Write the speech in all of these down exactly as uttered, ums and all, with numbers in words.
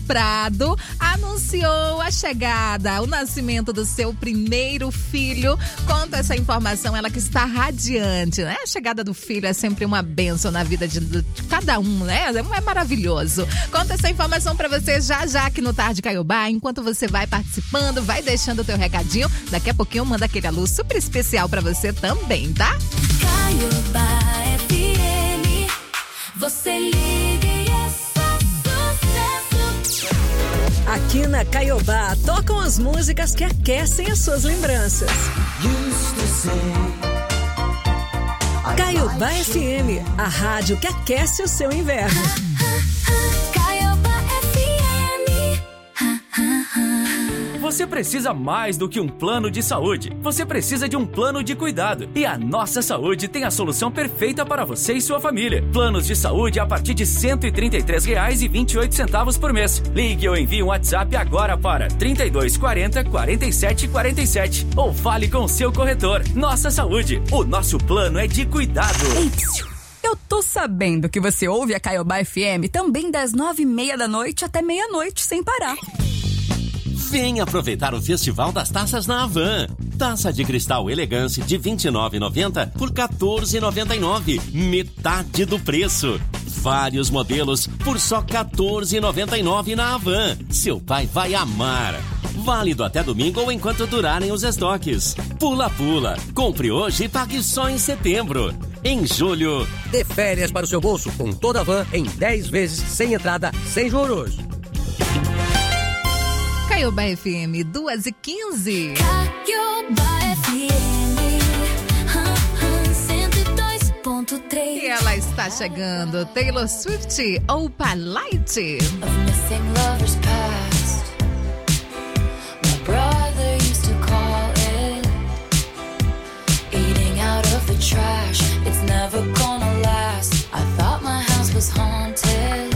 Prado anunciou a chegada, o nascimento do seu primeiro filho. Conta essa informação, ela que está radiante, né? A chegada do filho é sempre uma bênção na vida de, de cada um, né? É maravilhoso. Conta essa informação pra você já já aqui no Tarde Caiobá. Enquanto você vai participando, vai deixando o teu recadinho. Daqui a pouquinho eu mando aquele alô super especial pra você também, tá? Caiobá F M, você liga e é só sucesso. Aqui na Caiobá tocam as músicas que aquecem as suas lembranças. Caiobá F M, a rádio que aquece o seu inverno. Caiobá F M. Você precisa mais do que um plano de saúde. Você precisa de um plano de cuidado. E a Nossa Saúde tem a solução perfeita para você e sua família. Planos de saúde a partir de cento e trinta e três reais e vinte e oito centavos por mês. Ligue ou envie um WhatsApp agora para trinta e dois quarenta, quarenta e sete quarenta e sete ou fale com o seu corretor. Nossa Saúde, o nosso plano é de cuidado. Eu tô sabendo que você ouve a Caiobá F M também das nove e meia da noite até meia-noite sem parar. Vem aproveitar o Festival das Taças na Havan. Taça de cristal Elegance de vinte e nove reais e noventa centavos por quatorze reais e noventa e nove centavos. Metade do preço. Vários modelos por só quatorze reais e noventa e nove centavos na Havan. Seu pai vai amar. Válido até domingo ou enquanto durarem os estoques. Pula Pula. Compre hoje e pague só em setembro. Em julho, dê férias para o seu bolso com toda a Van em dez vezes sem entrada, sem juros. Caiobá F M, duas e quinze. Caiobá F M, cento e dois ponto três. E ela está chegando, Taylor Swift, Opa Light. Of missing lovers past, my brother used to call it eating out of the trash. It's never gonna last. I thought my house was haunted.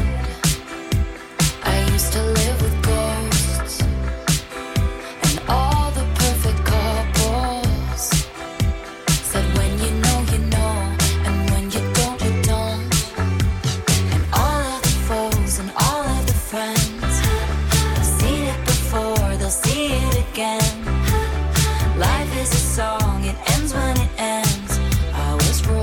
I used to live with ghosts and all the perfect couples. Said when you know, you know, and when you don't, you don't. And all of the foes and all of the friends have seen it before, they'll see it again. Life is a song, it ends when it ends. I was wrong.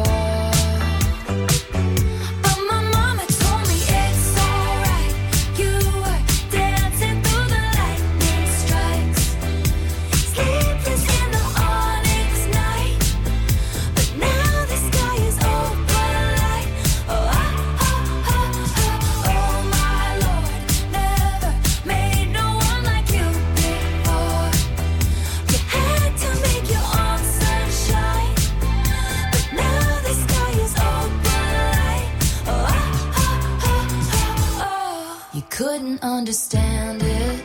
Couldn't understand it,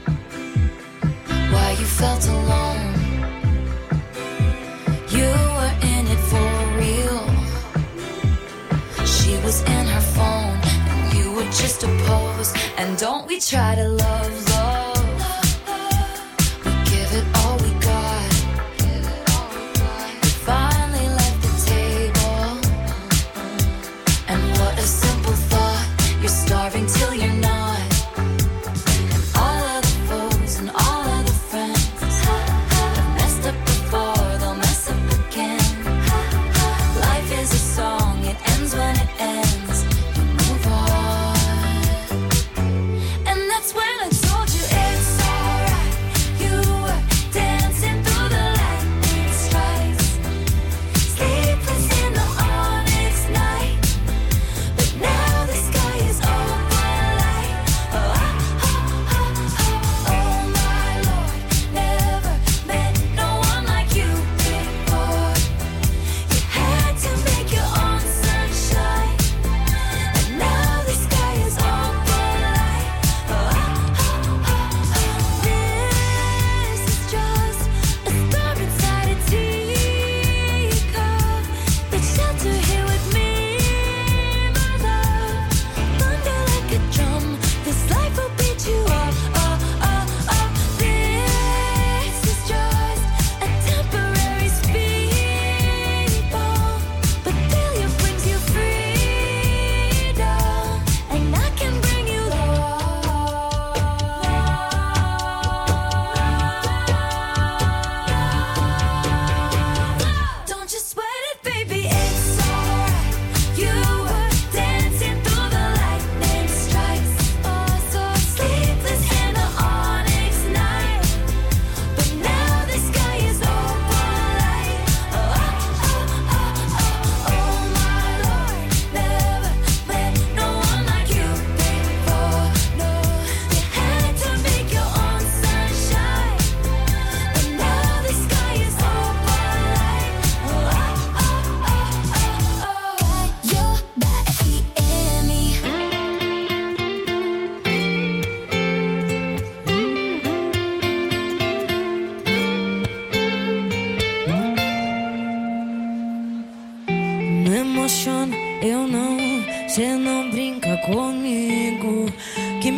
why you felt alone. You were in it for real. She was in her phone and you were just a pose. And don't we try to love, love. We give it all we got. We finally left the table. And what a simple thought. You're starving till you're not. When it ends, you move on. And that's when I told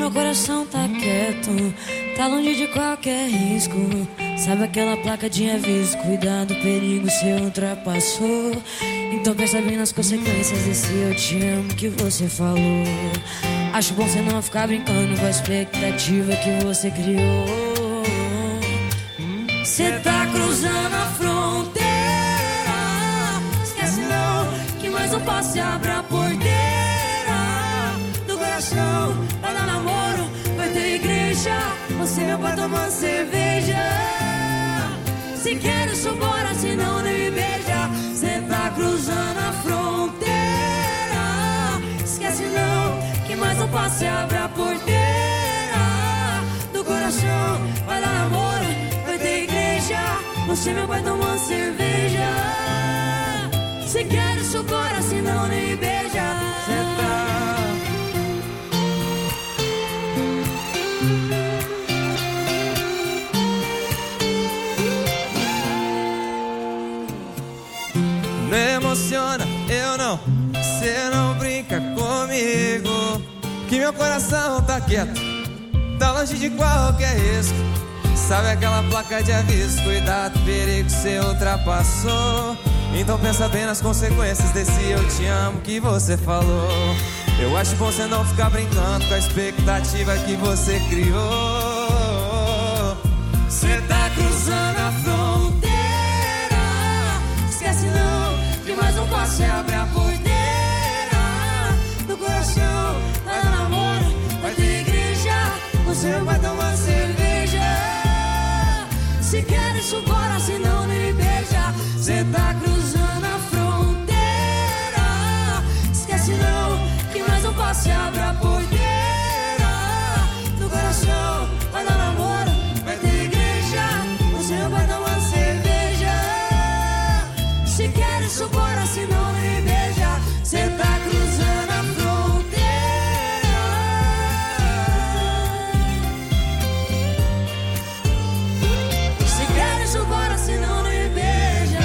meu coração tá quieto, tá longe de qualquer risco. Sabe aquela placa de aviso, cuidado, perigo, cê ultrapassou. Então pensa bem nas consequências desse eu te amo que você falou. Acho bom você não ficar brincando com a expectativa que você criou. Cê tá cruzando a fronteira, esquece não, que mais um passo e abre a porteira do coração. Vai dar namoro, vai ter igreja, você meu pai tomando cerveja. Se quer isso bora, se não nem me beija. Cê tá cruzando a fronteira, esquece não, que mais um passo e abre a porteira do coração. Vai dar namoro, vai ter igreja, você meu pai tomando cerveja. Se quer isso bora, se não nem me beija. Cê tá não emociona, eu não, cê não brinca comigo, que meu coração tá quieto, tá longe de qualquer risco. Sabe aquela placa de aviso, cuidado, perigo, cê ultrapassou. Então pensa bem nas consequências desse eu te amo que você falou. Eu acho bom você não ficar brincando com a expectativa que você criou. Cê tá cruzando a fronteira, esquece não, que mais um passo e abre a porteira do coração. Vai dar namoro, vai ter igreja, você vai tomar cerveja. Se quer isso bora, se não nem me beija. Cê tá cruzando a fronteira, esquece não, que mais um passo e abre a porteira do coração. Vai dar namoro, vai ter igreja, você vai tomar cerveja. Se quer isso bora, se não nem me beija. Cê tá cruzando a fronteira, se quer isso bora, se não nem me beija.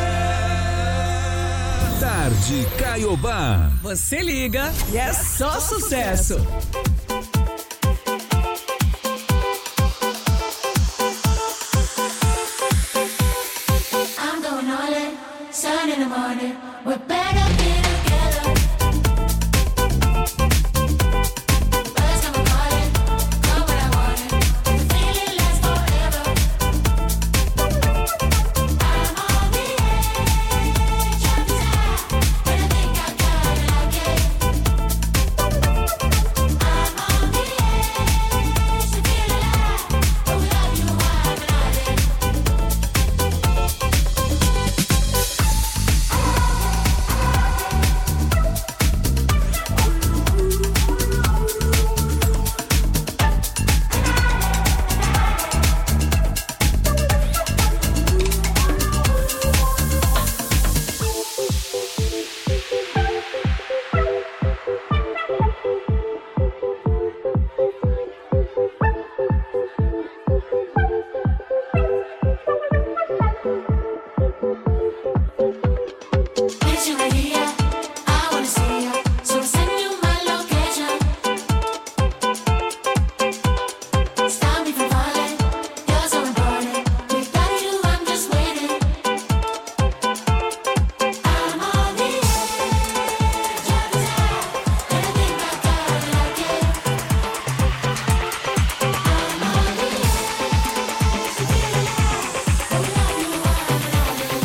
Tarde Caiobá. Você liga e é só sucesso. I'm going all in, sun in the morning, we're better be together. Birds come calling, come when I want it, the feeling lasts forever. I'm on the edge of desire, when I think I got it again. I'm on the edge to feel alive, but without you I'm not in. It's you right here, I wanna see you, so I'll send you my location. Stop me from falling, you're so important. Without you, I'm just waiting. I'm on the edge of desire, and I think I got it again. I'm on the edge to feel alive, but without you, I'm not in.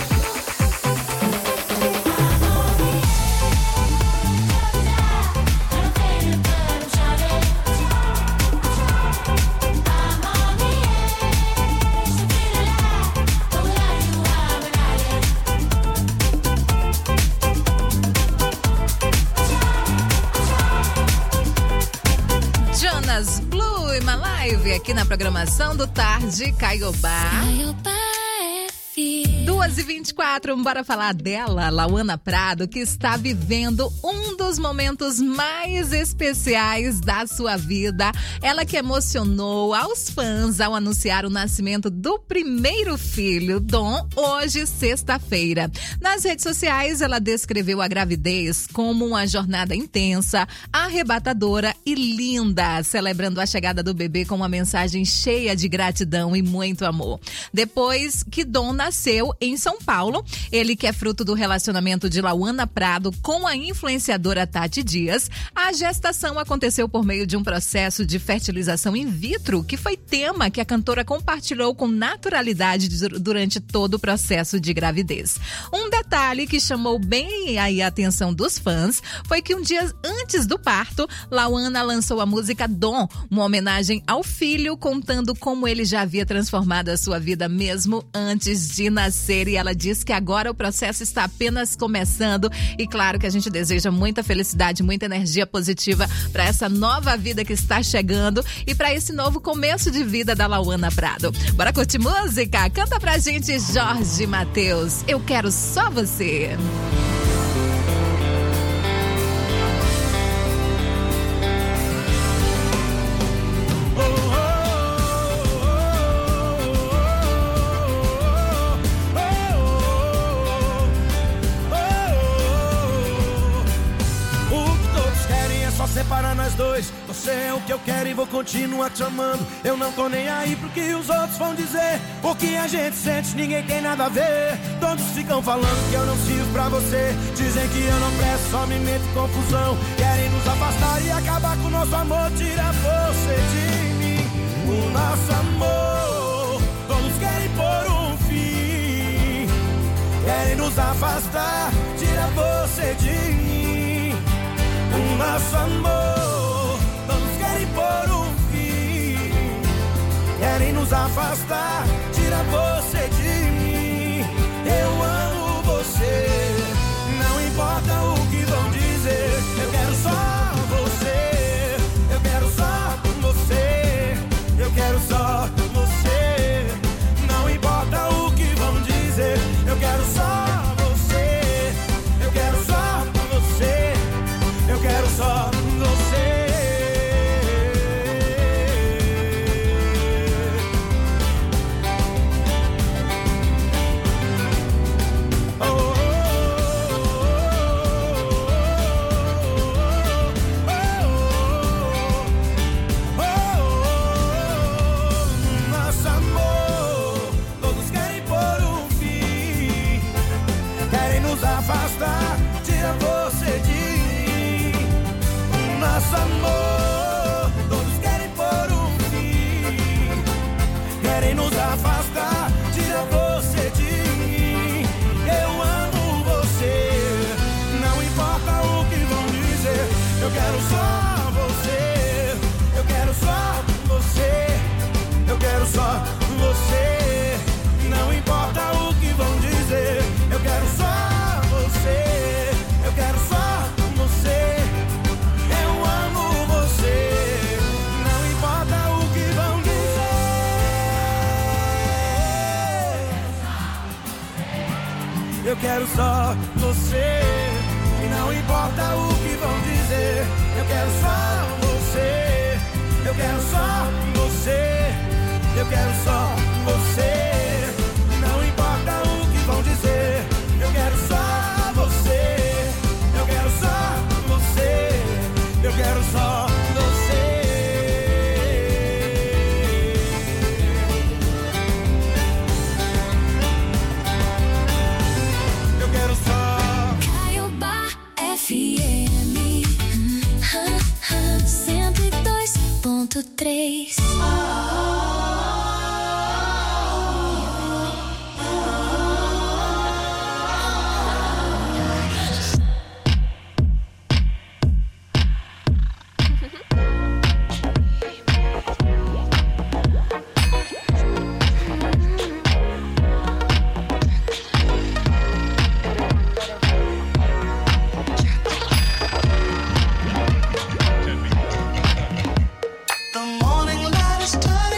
Jonas Blue e uma live aqui na programação do Tarde Caiobá. Caiobá F M. duas e vinte e quatro, bora falar dela, Lauana Prado, que está vivendo um dos momentos mais especiais da sua vida. Ela que emocionou aos fãs ao anunciar o nascimento do primeiro filho, Dom, hoje, sexta-feira. Nas redes sociais, ela descreveu a gravidez como uma jornada intensa, arrebatadora e linda, celebrando a chegada do bebê com uma mensagem cheia de gratidão e muito amor. Depois que Dom nasceu em São Paulo, ele que é fruto do relacionamento de Lauana Prado com a influenciadora Tati Dias, a gestação aconteceu por meio de um processo de fertilização in vitro, que foi tema que a cantora compartilhou com naturalidade durante todo o processo de gravidez. Um detalhe que chamou bem aí a atenção dos fãs foi que um dia antes do parto, Lauana lançou a música Dom, uma homenagem ao filho, contando como ele já havia transformado a sua vida mesmo antes de nascer, e ela diz que agora o processo está apenas começando, e claro que a gente deseja muita felicidade, muita energia positiva para essa nova vida que está chegando e para esse novo começo de vida da Lauana Prado. Bora curtir música? Canta pra gente Jorge Mateus, Eu Quero Só Você. Separa nós dois, você é o que eu quero e vou continuar te amando. Eu não tô nem aí pro que os outros vão dizer. O que a gente sente, ninguém tem nada a ver. Todos ficam falando que eu não sirvo pra você. Dizem que eu não presto, só me meto em confusão. Querem nos afastar e acabar com o nosso amor. Tira você de mim, o nosso amor. Todos querem pôr um fim. Querem nos afastar, tira você de mim, o nosso amor. Todos querem pôr um fim. Querem nos afastar, tira você de mim. Eu amo você, não importa o que vão dizer. Eu quero só você, eu quero só você, eu quero só você. Não importa o que vão dizer. Eu quero só você, eu quero só você, eu quero só você. Oh, oh, oh, oh, oh. Nosso amor, todos querem pôr um fim. Querem nos afastar, tira você de nosso amor. Todos querem pôr um fim. Querem nos afastar, tira você de mim. Eu amo você, não importa o que vão dizer. Eu quero só você, eu quero só você, eu quero só você. Não importa o que vão dizer. Eu quero só você, eu quero só você. Eu amo você, não importa o que vão dizer. Eu quero só você, não importa o que vão dizer. Eu quero só você, eu quero só você, eu quero só você. Não importa o que vão dizer. Eu quero só você, eu quero só você, eu quero só você. Eu quero só Caiobá F M cento e dois ponto três. The morning light is turning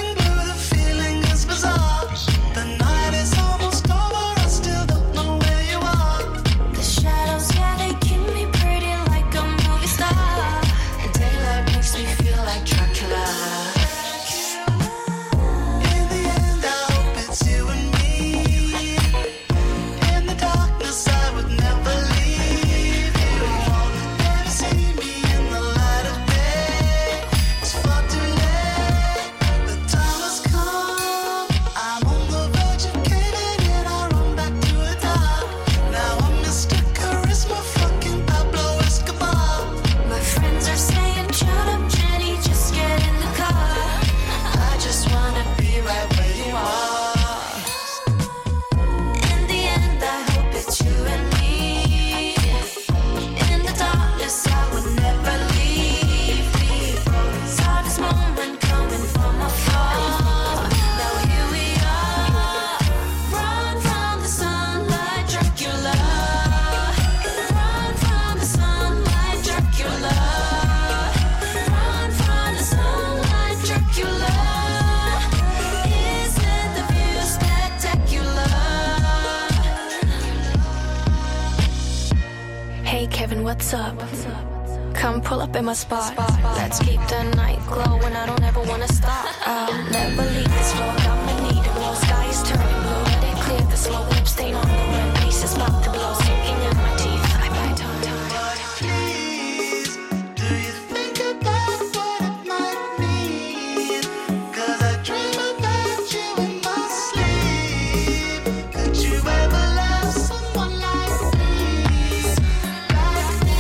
what's up? Come pull up in my spot. Let's keep the night glowing. I don't ever wanna stop. I'll never leave this floor. I'ma need a blow. Sky is turning blue. Let it clear the smoke. Lip stain on the rim. Pieces about to blow. Sinking in my teeth. I bite on time. Please, do you think about what it might mean? 'Cause I dream about you in my sleep. Could you ever love someone like me? Like me?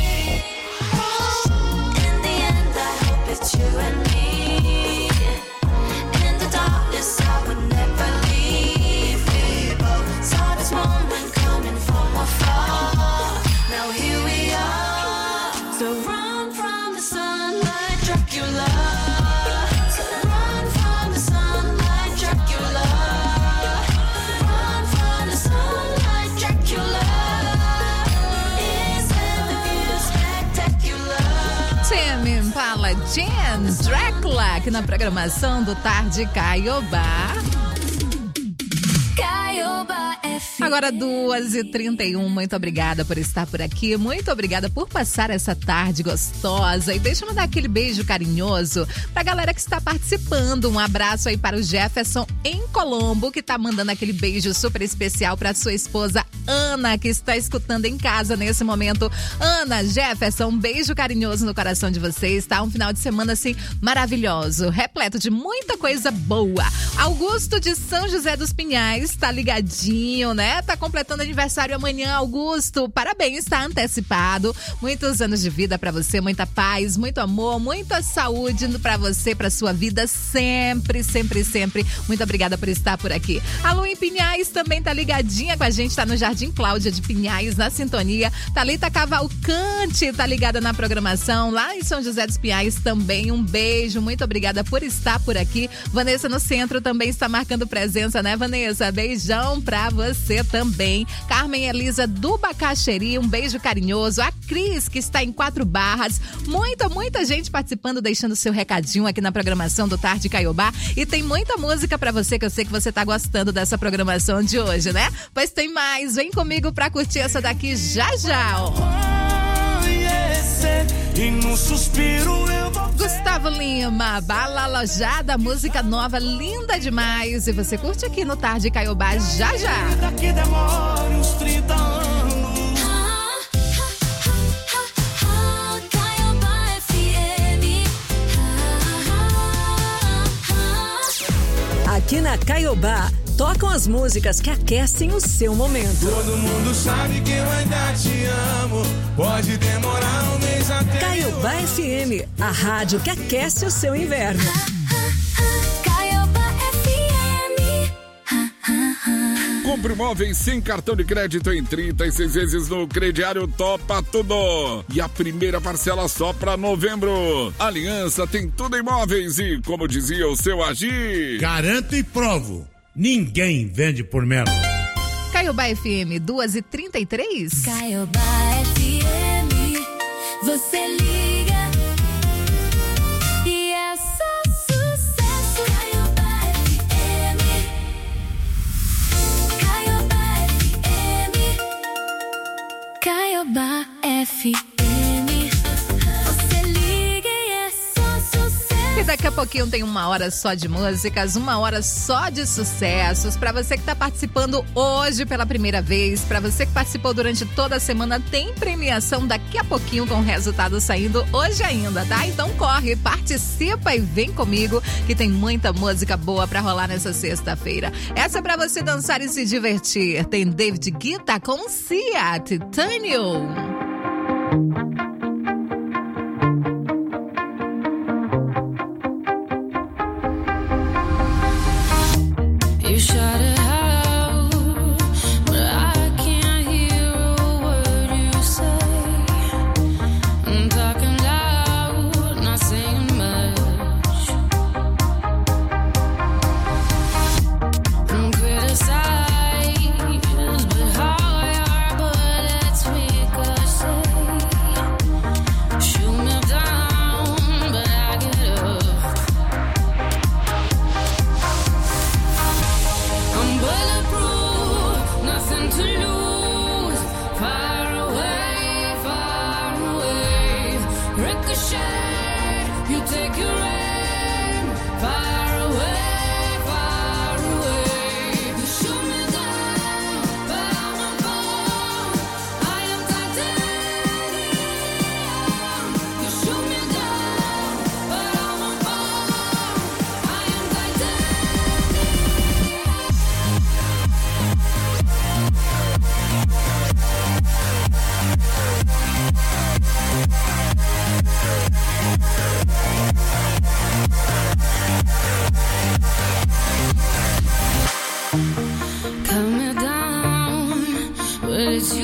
In the end, I hope it's you and me. In the darkness, I would never leave. We both saw this moment coming from afar. Now here we are. So run from the sun like Dracula. So run from the sun like Dracula. Run from the sun like Dracula. Isn't the view spectacular? Tame Impala, Jen, Dracula, aqui na programação do Tarde Caiobá. Caiobá F M. Agora duas e trinta e um, muito obrigada por estar por aqui, muito obrigada por passar essa tarde gostosa e deixa eu mandar aquele beijo carinhoso pra galera que está participando. Um abraço aí para o Jefferson em Colombo, que tá mandando aquele beijo super especial pra sua esposa Ana, que está escutando em casa nesse momento. Ana, Jefferson, um beijo carinhoso no coração de vocês, tá? Um final de semana assim maravilhoso, repleto de muita coisa boa. Augusto de São José dos Pinhais, tá ligadinho, né? Tá completando aniversário amanhã, Augusto. Parabéns, tá antecipado. Muitos anos de vida pra você, muita paz, muito amor, muita saúde pra você, pra sua vida sempre, sempre, sempre. Muito obrigada por estar por aqui. A Lu em Pinhais também tá ligadinha com a gente, tá no Jardim Cláudia de Pinhais, na sintonia. Thalita Cavalcante tá ligada na programação lá em São José dos Pinhais também. Um beijo, muito obrigada por estar por aqui. Vanessa no Centro também está marcando presença, né, Vanessa? Beijão pra você também. Carmen Elisa do Bacaxeri, um beijo carinhoso. A Cris, que está em Quatro Barras. Muita, muita gente participando, deixando seu recadinho aqui na programação do Tarde Caiobá. E tem muita música pra você, que eu sei que você tá gostando dessa programação de hoje, né? Pois tem mais. Vem comigo pra curtir essa daqui já já, ó. E no suspiro eu vou... Gustavo Lima, Bala Alojada, música nova, linda demais. E você curte aqui no Tarde Caiobá já já. Daqui demora uns trinta anos. Caiobá F M. Aqui na Caiobá, tocam as músicas que aquecem o seu momento. Todo mundo sabe que eu ainda te amo. Pode demorar um mês até. Caiobá F M, a rádio que aquece o seu inverno. Caiobá F M. Compre móveis sem cartão de crédito em trinta e seis vezes no crediário Topa Tudo. E a primeira parcela só pra novembro. Aliança tem tudo em móveis e, como dizia o seu Agir, garanto e provo. Ninguém vende por menos. Caiobá F M, duas e trinta e três. Caiobá F M, você liga e é só sucesso. Caiobá F M, Caiobá F M, Caiobá F M, você liga e é só sucesso. E daqui a pouquinho tem uma hora só de músicas, uma hora só de sucessos. Pra você que tá participando hoje pela primeira vez, pra você que participou durante toda a semana, tem premiação daqui a pouquinho com o resultado saindo hoje ainda, tá? Então corre, participa e vem comigo que tem muita música boa pra rolar nessa sexta-feira. Essa é pra você dançar e se divertir. Tem David Guetta com Cia, Titanium. You shut it out, but I can't hear a word you say. I'm talking loud, not saying much. I'm criticized, but how your bullets make us say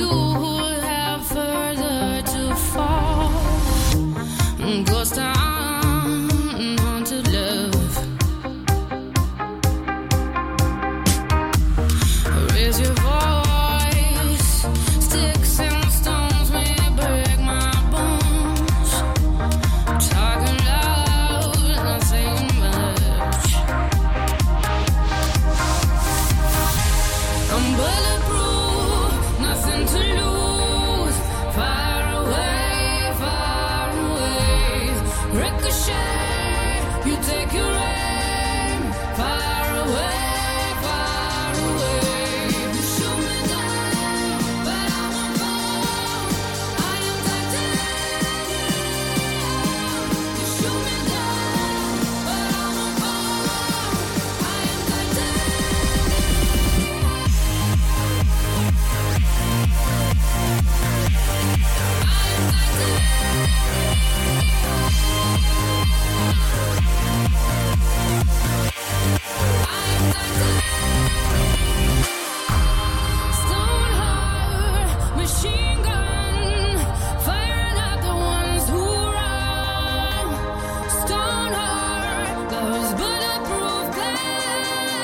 you who have further to fall. Ghost town, haunted love. Raise your voice. Sticks and stones may break my bones. Talking loud, not saying much. I'm bulletproof, nothing to lose. Far away, far away. Ricochet, you take your aim. Far away, far away. You shoot me down, but I won't fall. I am titanium. You shoot me down, but I won't fall. I am Stone heart, machine gun, firing at the ones who run. Stone heart, those bulletproof glass.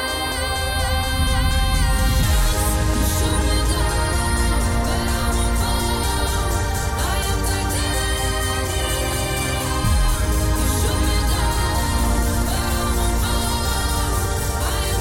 You shoot me down, but I won't fall. I am titanium. You shoot me down, but I won't fall. I am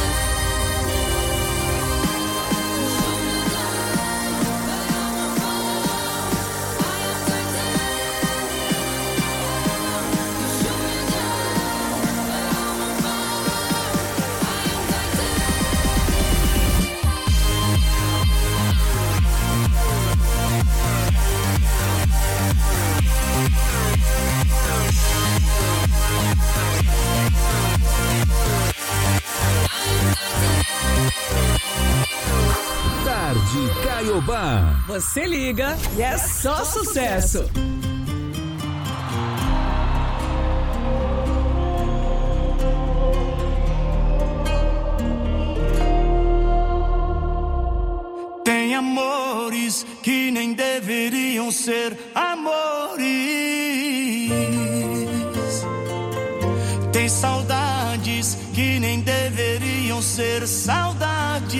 Tarde Caiobá. Você liga e é só sucesso. Tem amores que nem deveriam ser amores. Tem saudades que nem deveriam ser saudades.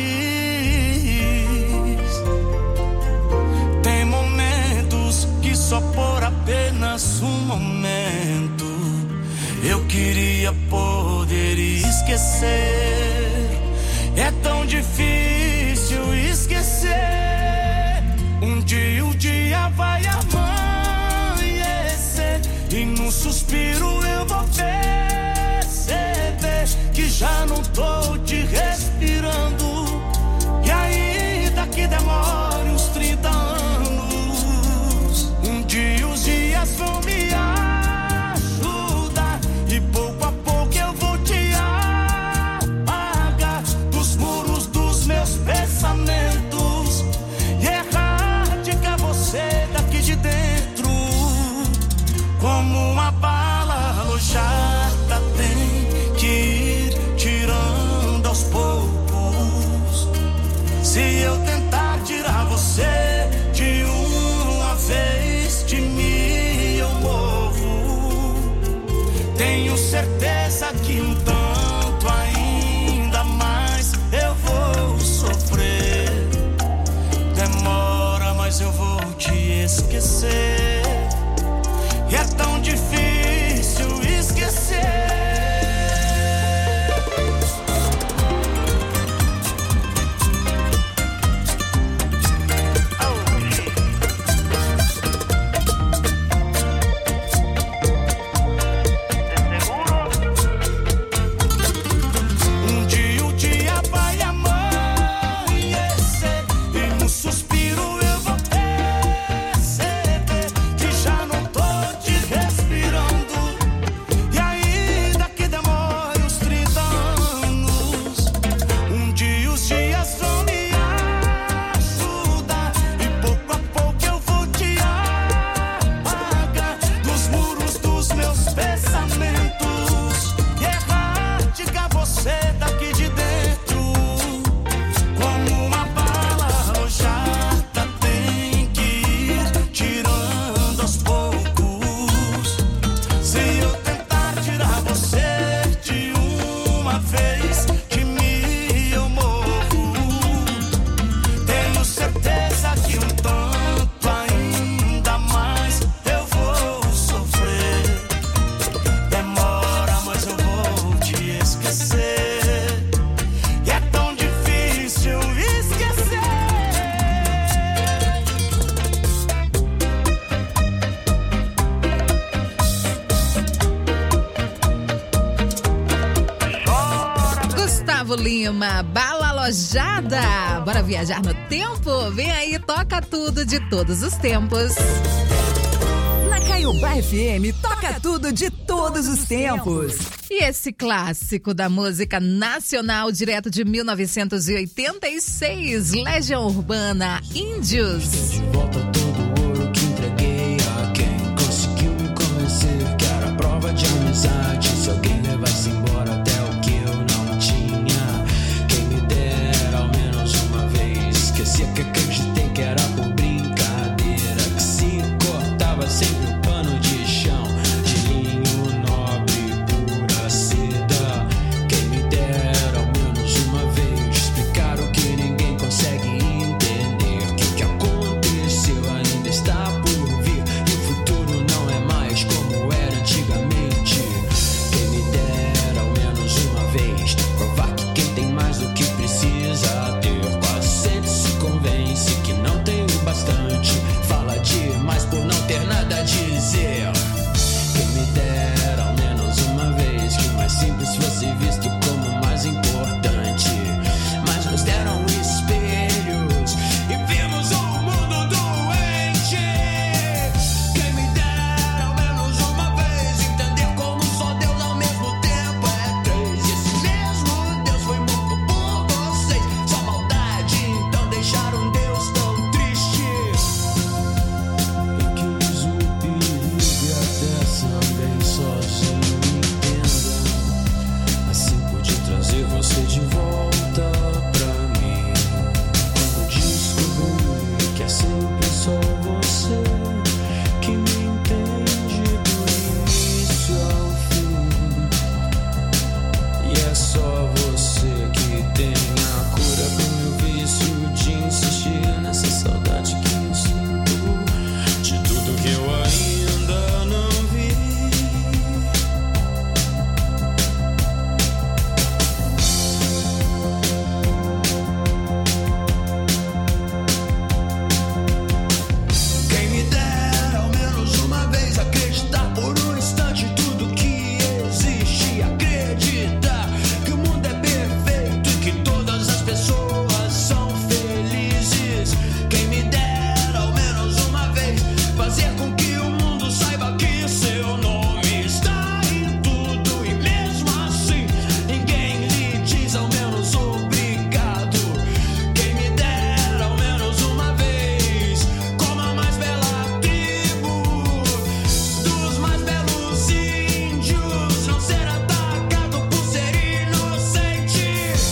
Tem momentos que só por apenas um momento eu queria poder esquecer. É tão difícil esquecer. Um dia o dia vai amanhecer e num suspiro eu vou perceber que já não tô te respirando. E ainda que demore uns trinta anos, um dia os dias vão me ajudar e pouco a pouco eu vou te apagar dos muros dos meus pensamentos e erradicar você daqui de dentro. Como uma bala alojada tem que ir tirando aos poucos. Se eu tentar tirar você de uma vez, de mim eu morro. Tenho certeza que um tanto ainda mais eu vou sofrer. Demora, mas eu vou te esquecer. E é tão difícil esquecer. Gustavo Lima, Bala Alojada. Bora viajar no tempo? Vem aí, toca tudo de todos os tempos. Na Caiobá F M, toca tudo de todos os tempos. E esse clássico da música nacional, direto de mil novecentos e oitenta e seis, Legião Urbana, Índios. Volta todo o ouro que entreguei a quem conseguiu me convencer que era prova de amizade. Se alguém levasse embora até o que eu não tinha, quem me dera ao menos uma vez. Esquecia que acreditei que era por brincadeira, que se cortava sempre o pano de chão de linho nobre, pura seda. Quem me dera ao menos uma vez explicar o que ninguém consegue entender, que o que aconteceu ainda está por vir e o futuro não é mais como era antigamente. Quem me dera ao menos uma vez provar que quem tem mais do que precisa ter quase sempre se convence que não tem o bastante, fala demais por não ter nada a dizer. Quem me dera ao menos uma vez que o mais simples fosse visto como o mais importante, mas nos deram espelhos e vimos um mundo doente. Quem me dera ao menos uma vez entender como só Deus ao mesmo tempo é três. E esse mesmo Deus foi morto por vocês, só maldade então deixaram Deus tão triste. E quis o perigo e até também sozinho, entenda. Assim pude trazer você de volta pra mim. Quando descobri que é sempre só você que me entende do início ao fim, e é só você que tem a cura pro meu vício de insistir nessa saudade que eu sinto de tudo que eu ainda não vi. Quem me dera ao menos uma vez acreditar por um instante tudo que existe, acreditar que o mundo é perfeito e que todas as pessoas são felizes. Quem me dera ao menos uma vez fazer com que o mundo saiba que seu nome está em tudo e mesmo assim ninguém lhe diz ao menos obrigado. Quem me dera ao menos uma vez como a mais bela tribo dos mais belos índios, não ser atacado por ser inocente.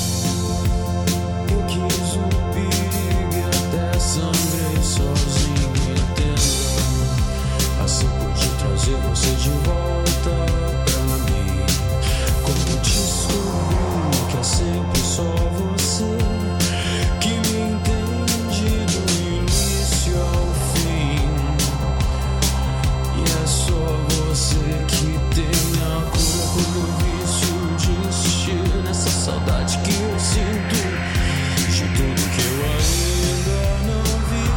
Eu quis o perigo e até sangrei sozinho, entenda. Assim pude trazer você de volta pra mim. Como descobri que é sempre só você que me entende do início ao fim, e é só você que tem a cura pro meu vício de insistir nessa saudade que eu sinto de tudo que eu ainda não vi.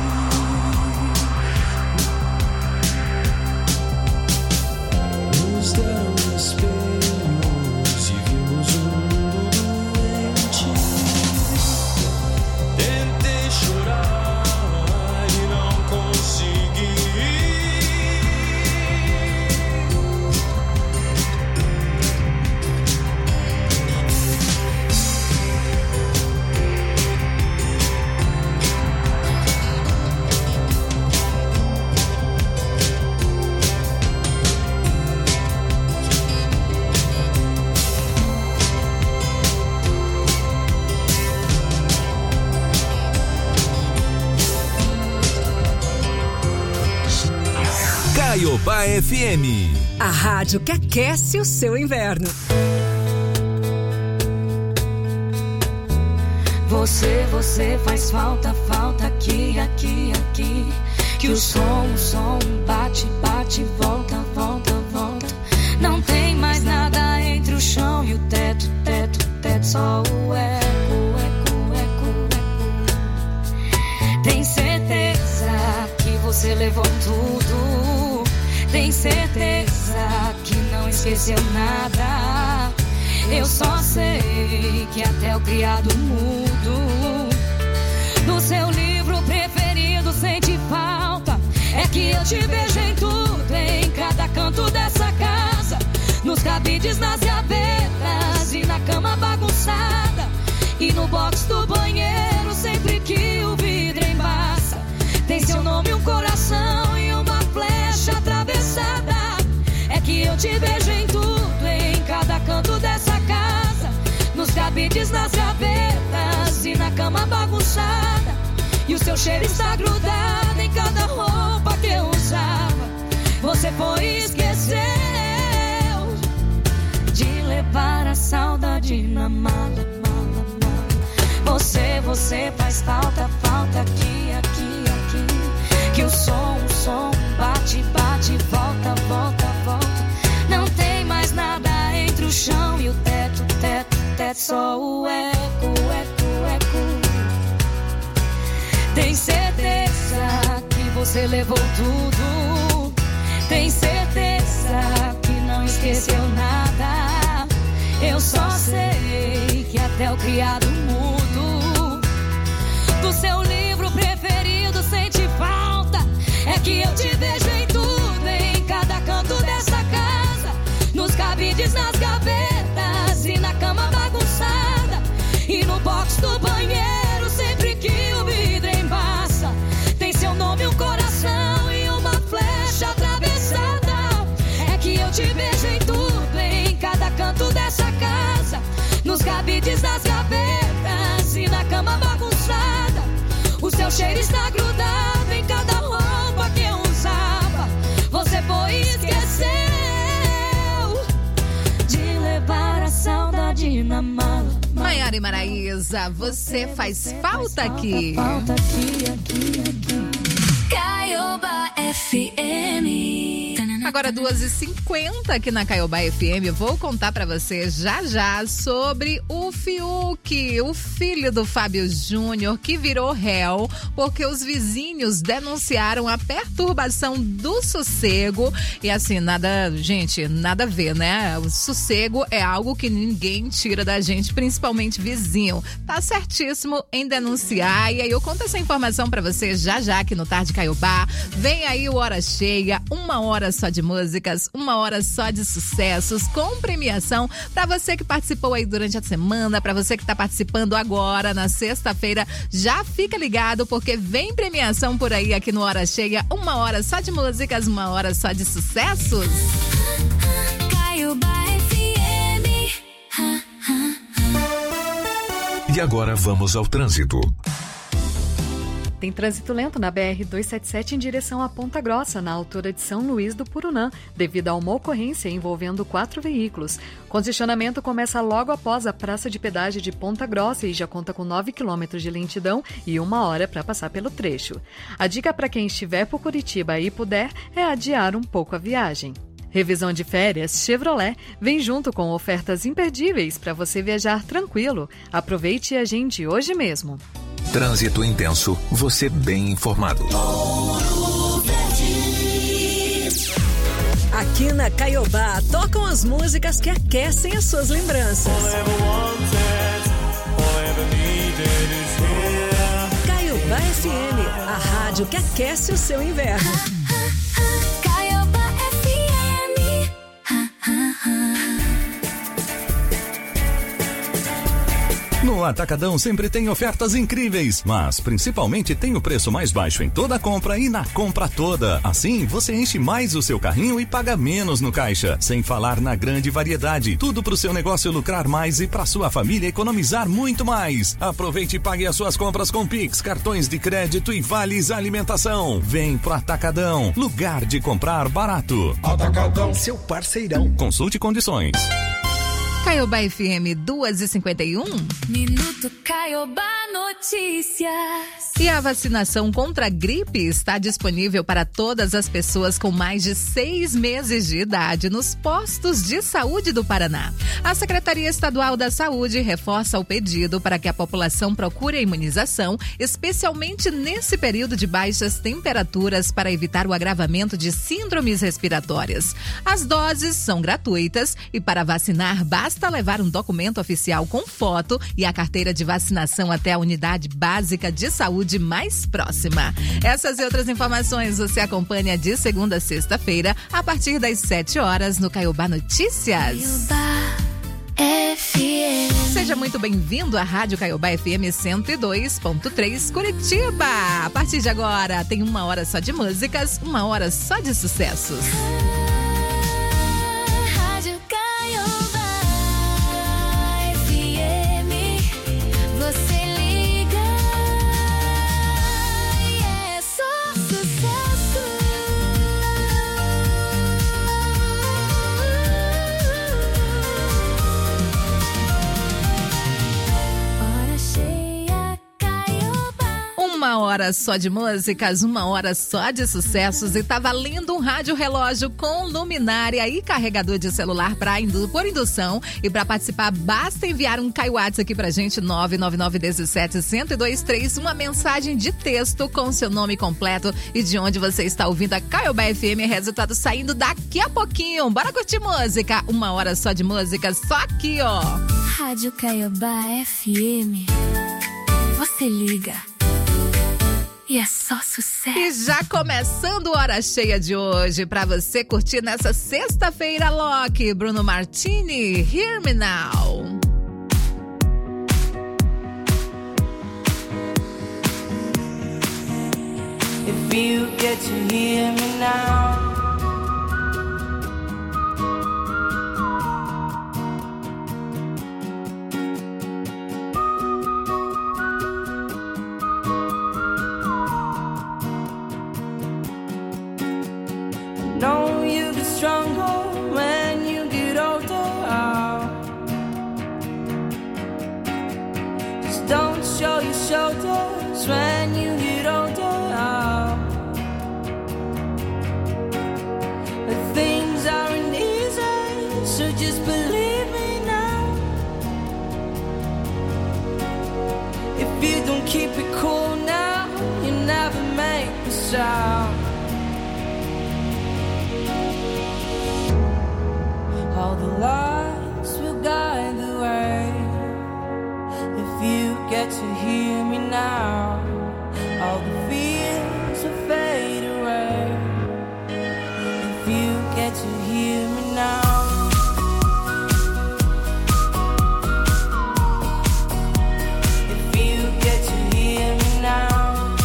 Nos deram espelhos e vimos um mundo doente. Tentei chorar e não consegui. Caiobá F M. A rádio que aquece o seu inverno. Você, você faz falta, falta aqui, aqui, aqui. Que o som, o som bate, bate, volta, volta, volta. Não tem mais nada entre o chão e o teto, teto, teto. Só o eco, eco, eco, eco. Tem certeza que você levou tudo? Tem certeza que não esqueceu nada? Eu só sei que até o criado mudo do seu livro preferido sente falta. É que eu te vejo em tudo, em cada canto dessa casa, nos cabides, nas gavetas e na cama bagunçada, e no box do banheiro sempre que o vidro embaça. Tem seu nome, um coração e uma flecha atravessada. É que eu te vejo em tudo, em cada canto dessa casa, nos cabides, nas gavetas e na cama bagunçada, e o seu cheiro está grudado em cada roupa que eu usava. Você foi e esqueceu de levar a saudade na mala, mala, mala. Você, você faz falta, falta aqui, aqui, aqui. Que o som, o som bate, bate, volta, volta, volta. Não tem mais nada entre o chão e o teto, teto, teto. Só o eco, eco, eco. Tem certeza que você levou tudo? Tem certeza que não esqueceu nada? Eu só sei que até o criado mudo do seu livro preferido sente falta. É que eu te vejo em tudo, em cada canto dessa casa, nos cabides, nas gavetas e na cama bagunçada, e no box do banheiro sempre que o vidro embaça. Tem seu nome, um coração e uma flecha atravessada. É que eu te vejo em tudo, em cada canto dessa casa, nos cabides, nas gavetas e na cama bagunçada. O seu cheiro está grudado em cada roupa que eu usava. Você foi e esqueceu de levar a saudade na mala. Maiara e Maraísa, você faz falta aqui. Falta aqui, aqui, aqui. Caioba F M. Agora duas e cinquenta aqui na Caioba F M. Vou contar pra você já já sobre o Fiuk, o filho do Fábio Júnior, que virou réu porque os vizinhos denunciaram a perturbação do sossego. E assim, nada, gente, nada a ver, né? O sossego é algo que ninguém tira da gente, principalmente vizinho. Tá certíssimo em denunciar. E aí eu conto essa informação pra você já já aqui no Tarde Caiobá. Vem aí o Hora Cheia, uma hora só de músicas, uma hora só de sucessos, com premiação pra você que participou aí durante a semana, pra você que tá participando agora na sexta-feira. Já fica ligado porque vem premiação por aí aqui no Hora Cheia, uma hora só de músicas, uma hora só de sucessos. Caioba F M. E agora vamos ao trânsito. Tem trânsito lento na B R duzentos e setenta e sete em direção a Ponta Grossa, na altura de São Luís do Purunã, devido a uma ocorrência envolvendo quatro veículos. Congestionamento começa logo após a praça de pedágio de Ponta Grossa e já conta com nove quilômetros de lentidão e uma hora para passar pelo trecho. A dica para quem estiver por Curitiba e puder é adiar um pouco a viagem. Revisão de férias Chevrolet vem junto com ofertas imperdíveis para você viajar tranquilo. Aproveite e agende hoje mesmo. Trânsito intenso, você bem informado. Aqui na Caiobá, tocam as músicas que aquecem as suas lembranças. Caiobá F M, a rádio que aquece o seu inverno. Caioba F M. No Atacadão sempre tem ofertas incríveis, mas principalmente tem o preço mais baixo em toda compra e na compra toda. Assim, você enche mais o seu carrinho e paga menos no caixa. Sem falar na grande variedade. Tudo pro seu negócio lucrar mais e pra sua família economizar muito mais. Aproveite e pague as suas compras com Pix, cartões de crédito e vales alimentação. Vem pro Atacadão, lugar de comprar barato. Atacadão, seu parceirão. Consulte condições. Caioba F M duas e cinquenta e um. Minuto Caioba Notícias. E a vacinação contra a gripe está disponível para todas as pessoas com mais de seis meses de idade nos postos de saúde do Paraná. A Secretaria Estadual da Saúde reforça o pedido para que a população procure a imunização, especialmente nesse período de baixas temperaturas, para evitar o agravamento de síndromes respiratórias. As doses são gratuitas e para vacinar basta levar um documento oficial com foto e a carteira de vacinação até a unidade básica de saúde mais próxima. Essas e outras informações você acompanha de segunda a sexta-feira, a partir das sete horas, no Caiobá Notícias. F M. Seja muito bem-vindo à Rádio Caiobá F M cento e dois ponto três Curitiba. A partir de agora tem uma hora só de músicas, uma hora só de sucessos. Rádio Caiobá F M. Você liga e é só sucesso. Hora cheia, Caiobá. Uma hora só de músicas, uma hora só de sucessos, e tá valendo um rádio relógio com luminária e carregador de celular pra indu- por indução. E para participar basta enviar um Caiwatts aqui pra gente, nove nove nove um sete, um zero dois três, uma mensagem de texto com seu nome completo e de onde você está ouvindo a Caiobá F M. Resultado saindo daqui a pouquinho. Bora curtir música, uma hora só de músicas, só aqui, ó. Rádio Caiobá F M. Você liga e é só sucesso. E já começando a hora cheia de hoje, pra você curtir nessa sexta-feira, Loki, Bruno Martini, Hear Me Now. If you get to hear me now, I know you get stronger when you get older. Just don't show your shoulders when you get older. But things aren't easy, so just believe me now. If you don't keep it cool now, you never make a sound. All the lights will guide the way. If you get to hear me now, all the fears will fade away. If you get to hear me now, if you get to hear me now,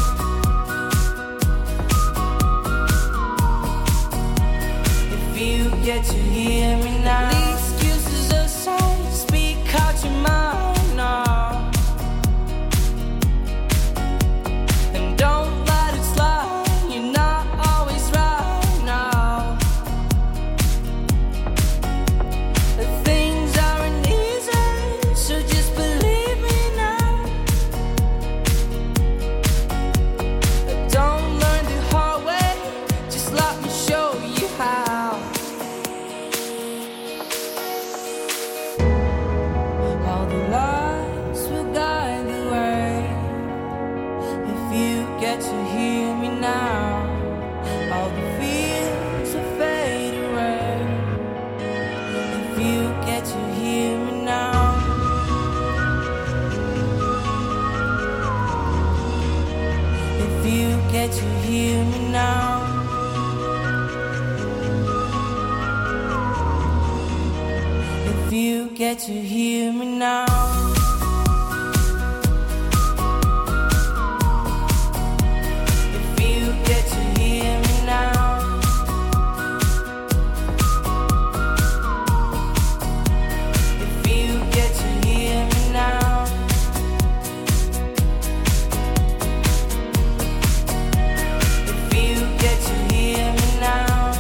if you get to hear me now. The excuses aside, speak out your mind now, and don't let it slide. You're not always right now. The things aren't easy, so just believe me now. Don't learn the hard way, just let me show you how. All the lights will guide the way. If you get to hear me now, all the fears will fade away. If you get to hear me now, if you get to hear me now, if you get to hear me now. If you get to hear me now, if you get to hear me now, if you get to hear me now,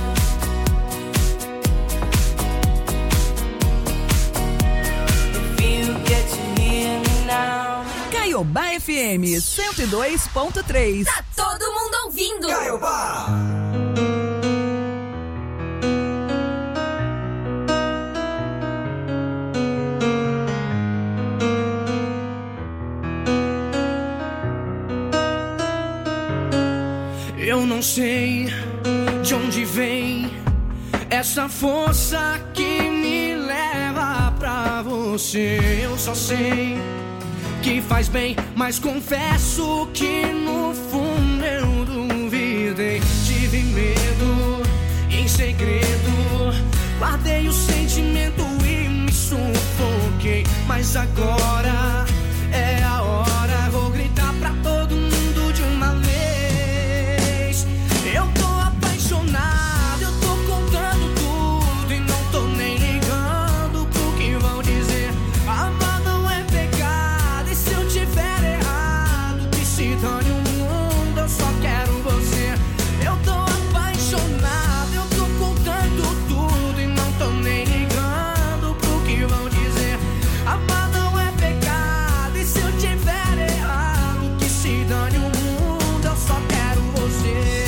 if you get to Caiobá F M cento e dois ponto três. Tá todo mundo ouvindo. Caiobá. Eu não sei de onde vem essa força que me leva pra você. Eu só sei que faz bem, mas confesso que no fundo eu duvidei. Tive medo, em segredo, guardei o sentimento e me sufoquei. Mas agora é a hora, vou gritar pra todo mundo de uma vez. Eu tô apaixonado, eu tô contando tudo e não tô nem ligando pro que vão dizer. Amar não é pecado, e se eu tiver errado, que se dane o mundo, eu só quero você. Eu tô apaixonado, eu tô contando tudo e não tô nem ligando pro que vão dizer. Amar não é pecado, e se eu tiver errado, que se dane o mundo, eu só quero você.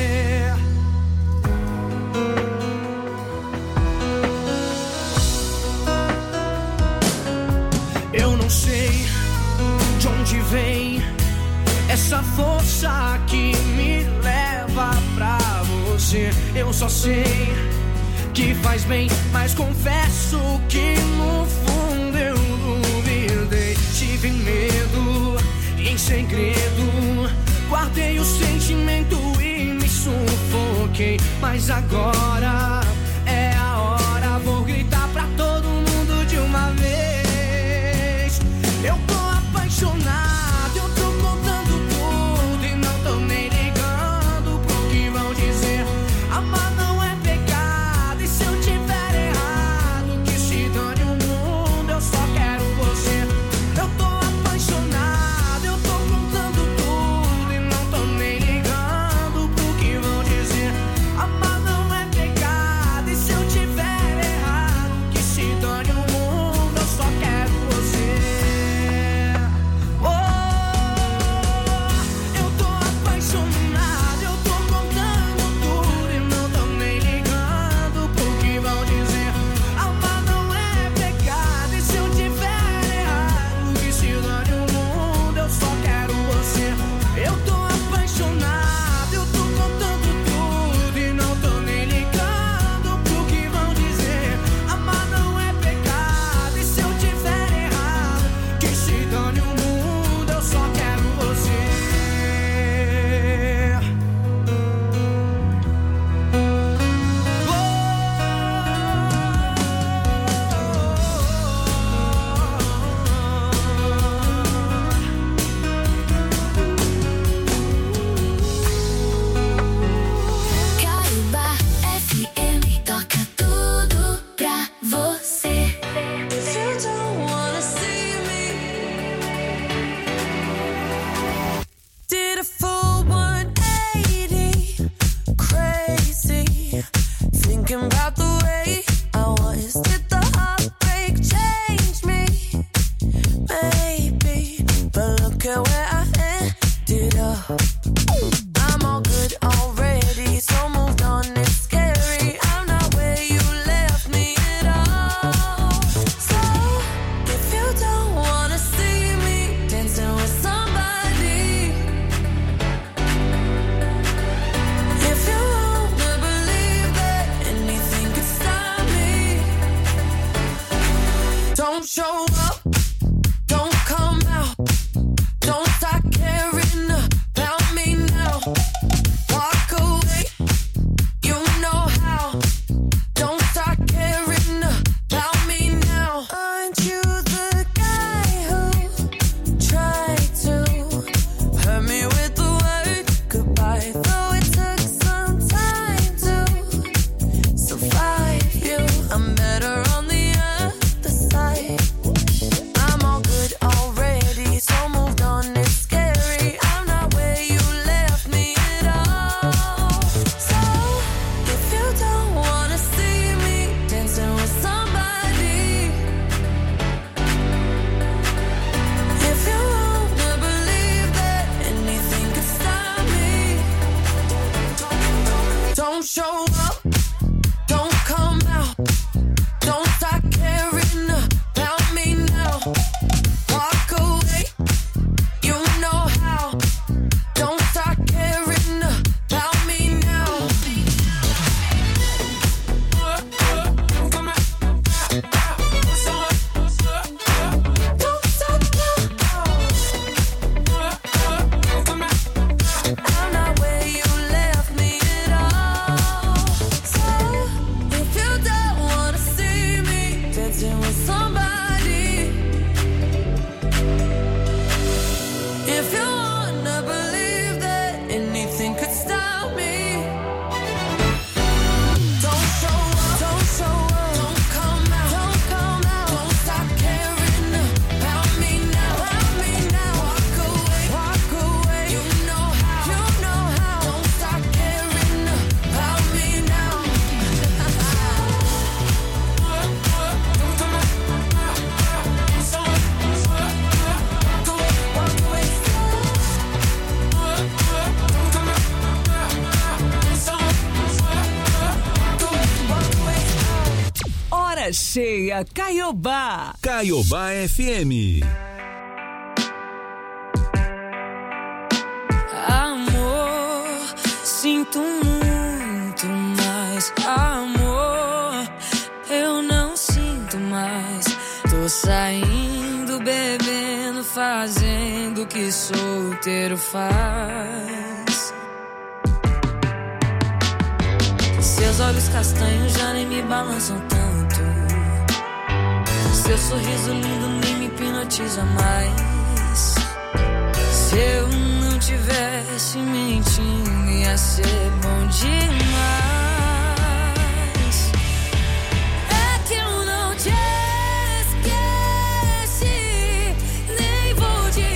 Eu não sei de onde vem essa força que me leva pra você. Eu só sei que faz bem, mas confesso que no fundo eu duvidei. Tive medo, em segredo, guardei o sentimento e me sufoquei. Mas agora é a hora, vou gritar pra todo mundo de uma vez. Eu tô apaixonado, eu tô contando tudo e não tô nem ligando pro que vão dizer. Amar não é pecado, e se eu tiver errado, que se dane o mundo, eu só quero você. Eu tô apaixonado, eu tô contando tudo e não tô nem ligando pro que vão dizer. Amar não é pecado, e se eu tiver errado, que se dane o mundo, eu só quero você. Oh, eu tô apaixonado, eu tô contando tudo e não tô nem ligando pro que vão dizer. Amar não é pecado, e se eu tiver errado, que se dane o mundo, eu só quero você. Eu tô apaixonado, eu tô contando tudo e não tô nem ligando pro que vão dizer. Amar não é pecado, e se eu tiver errado, que se dane o mundo, eu só quero você. Caiobá F M toca tudo pra você. If you don't wanna see me, did a full one eighty, crazy, thinking about the way I was. Did the heartbreak change me? Maybe, but look at where I ended up. I'm all good already, so moved on, it's scary. I'm not where you left me at all. So, if you don't wanna see me dancing with somebody, if you wanna believe that anything could stop me, don't show up, don't come out, don't start caring about me now. Walk away, you know how. Don't start caring about me now. Aren't you the guy who tried to hurt me with the word goodbye? Though it took some time to survive you, I'm better on the other side. for somebody. If you wanna believe that anything could stop me, don't show up, don't show up, don't come out, don't come out, don't stop caring about me now, about me now. Walk away, walk away. You know how, you know how. Don't stop caring about me now. Hora cheia, Caiobá. Caiobá F M. Amor, sinto muito mais. Amor, eu não sinto mais. Tô saindo, bebendo, fazendo o que solteiro faz. Seus olhos castanhos já nem me balançam tanto. Seu sorriso lindo nem me hipnotiza mais. Se eu não tivesse mentindo, ia ser bom demais. É que eu não te esqueci, nem vou te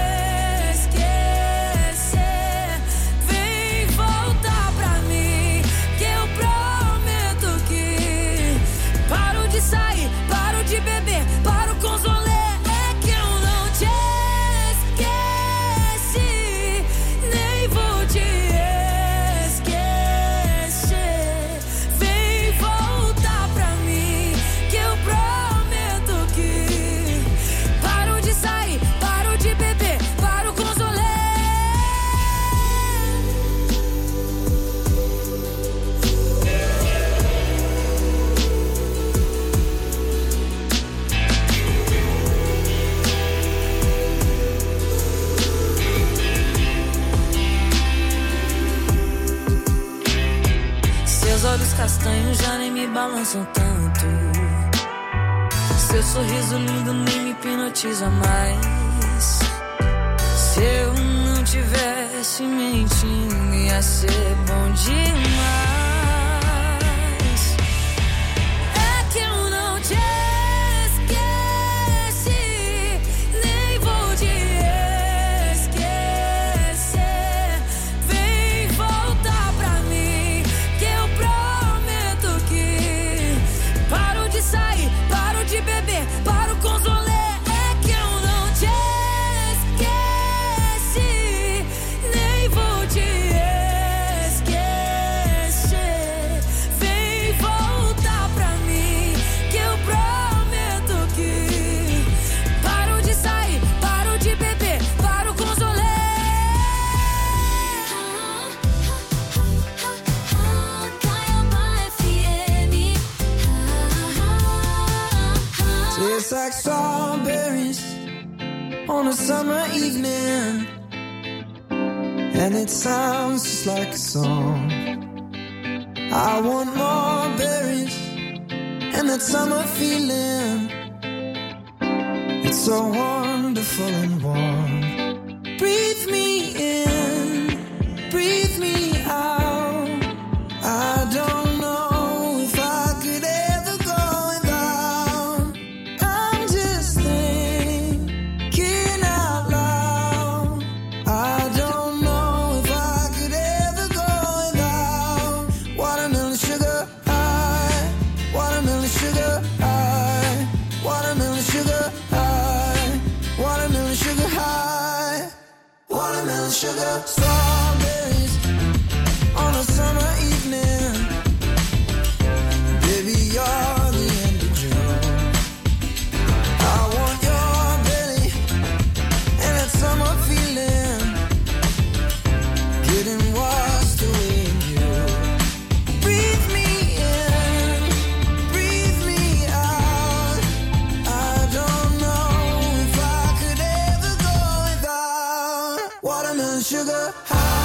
esquecer. Vem voltar pra mim, que eu prometo que paro de sair, paro de beber, paro com os rolê. É que eu não te esqueci, nem vou te esquecer. Vem voltar pra mim, que eu prometo que paro de sair, paro de beber, paro com os rolê. Seus olhos castanhos já nem me balançam tanto. Seu sorriso lindo nem me hipnotiza mais. Se eu não tivesse mentindo, ia ser bom demais. É que eu não te esqueci, nem vou te esquecer. Vem voltar pra mim, que eu prometo que paro de sair, paro de beber, paro com os rolê. É que eu não te esqueci, nem vou te esquecer. Vem voltar pra mim, que eu prometo que paro de sair, paro de beber, paro com os rolê. Tastes like strawberries on a summer evening, and it sounds just like a song. I want more berries and that summer feeling. It's so wonderful and warm. Breathe me in, breathe me out. I don't know if I could ever go without. I'm just thinking out loud. I don't know if I could ever go without. Watermelon sugar high, watermelon sugar high, watermelon sugar high, watermelon sugar high, watermelon sugar. Strawberries on a summer evening. Baby, you're the end of June. I want your belly and that summer feeling. Getting washed away in you. Breathe me in, breathe me out. I don't know if I could ever go without. Watermelon sugar high.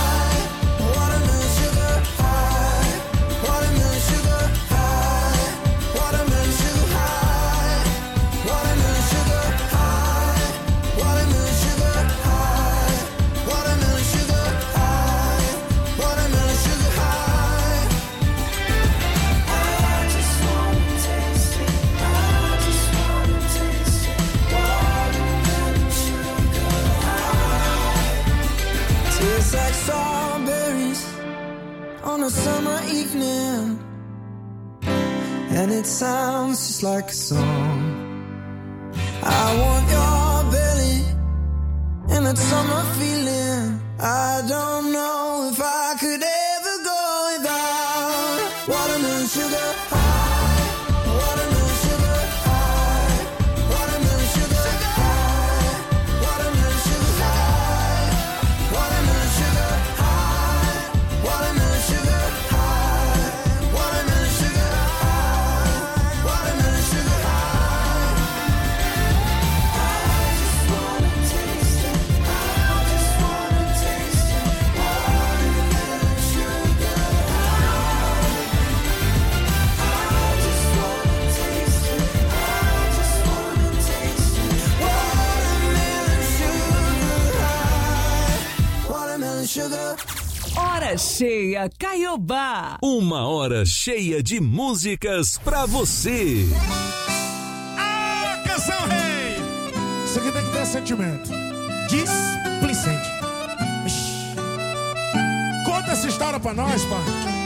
evening, and it sounds just like a song. I want your belly and that summer feeling. I don't know if I could ever go without watermelon sugar high, watermelon sugar high, watermelon sugar high, watermelon sugar high, watermelon sugar high, watermelon sugar high, watermelon sugar high, watermelon sugar high. I just wanna taste it. I just wanna taste it. Watermelon sugar high. I just wanna taste it. I just wanna taste it. Watermelon sugar high. Watermelon sugar. Hora cheia, Caiobá. Uma hora cheia de músicas pra você. Ah, canção rei! Isso aqui tem que ter sentimento. Displicente. Ixi. Conta essa história pra nós, pai.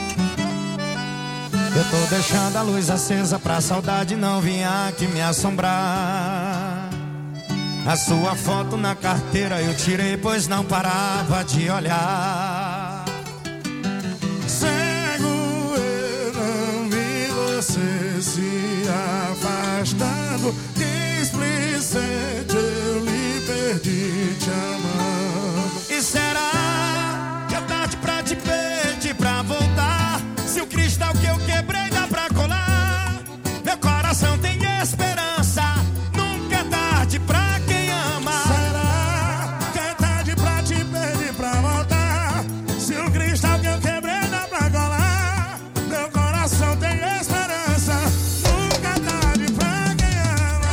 Eu tô deixando a luz acesa pra saudade não vir aqui me assombrar. A sua foto na carteira eu tirei, pois não parava de olhar. Cego eu não vi você se afastando. Displicente eu lhe perdi te amando. E será que é tarde pra te pedir pra voltar? Se o cristal que eu quebrei dá pra colar, meu coração tem esperança. Nunca é tarde pra quem ama. Será que é tarde pra te pedir pra voltar? Se o cristal que eu quebrei dá pra colar, meu coração tem esperança. Nunca é tarde pra quem ama.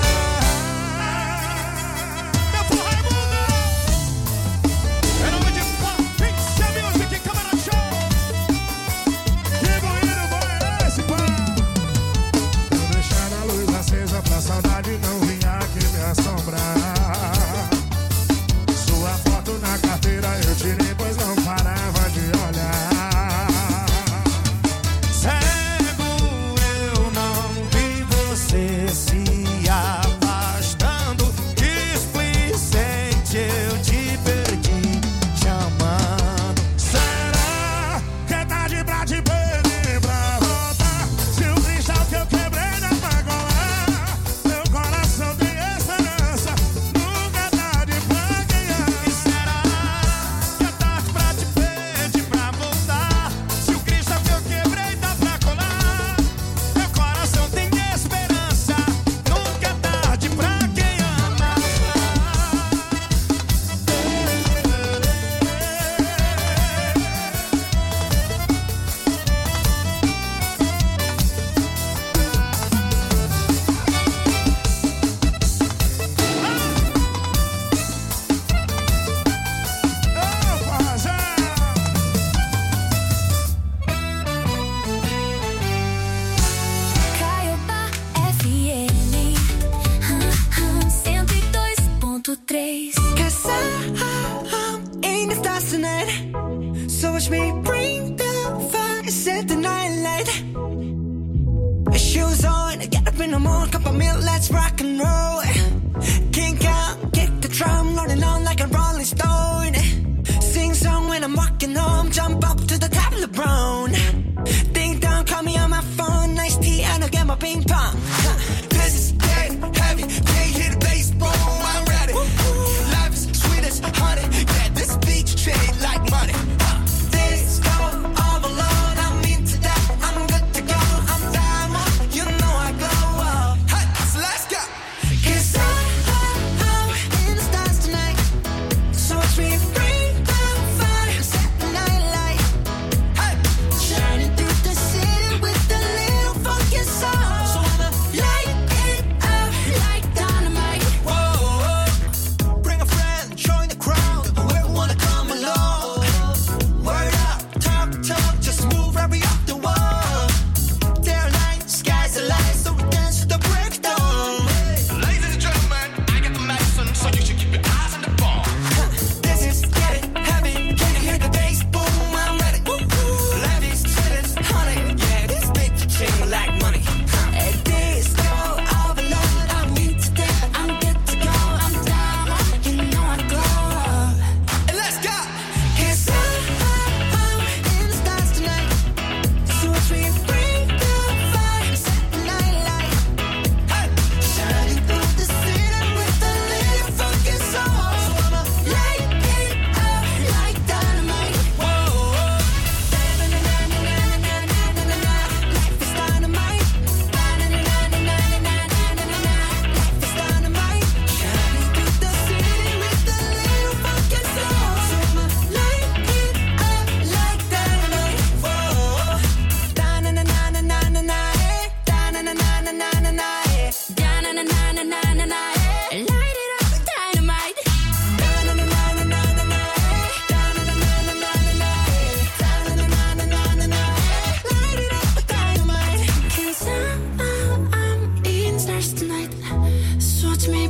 Meu porra é mundo. Em nome de Pix Music, Câmara Show. Que bonito bom é esse, pá. Tô deixando a luz acesa pra saudade não vir aqui me assombrar. Sua foto na carteira eu tirei, pois não parava de olhar. Cego eu não vi você se afastando. Displicente eu te perdi te amando. Será que é tarde pra te pedir pra voltar? Se o cristal que eu quebrei dá pra colar, meu coração tem esperança. Nunca é tarde pra quem ama. E será que é tarde pra te pedir pra voltar? Se o cristal que eu quebrei dá pra colar, meu coração tem esperança. Nunca é tarde pra quem ama. Caiobá F M cento e dois ponto três. Cause I'm in the stars tonight. So watch me bring the fire, set the night light. Shoes on, get up in the morning, cup of milk, let's rock and roll. Kink out, kick the drum, rolling on like a rolling stone. Sing song when I'm walking home, jump up to the top of the brown. Ding dong, call me on my phone, nice tea, and I'll get my ping pong. Huh. This is dead heavy, can't hit the bass, boom, I'm ready. Life is sweet as honey, yeah, this beat trade like money. Huh. This go all alone, I'm into that, I'm good to go, I'm diamond, you know I glow up. Hey, so let's go. Watch me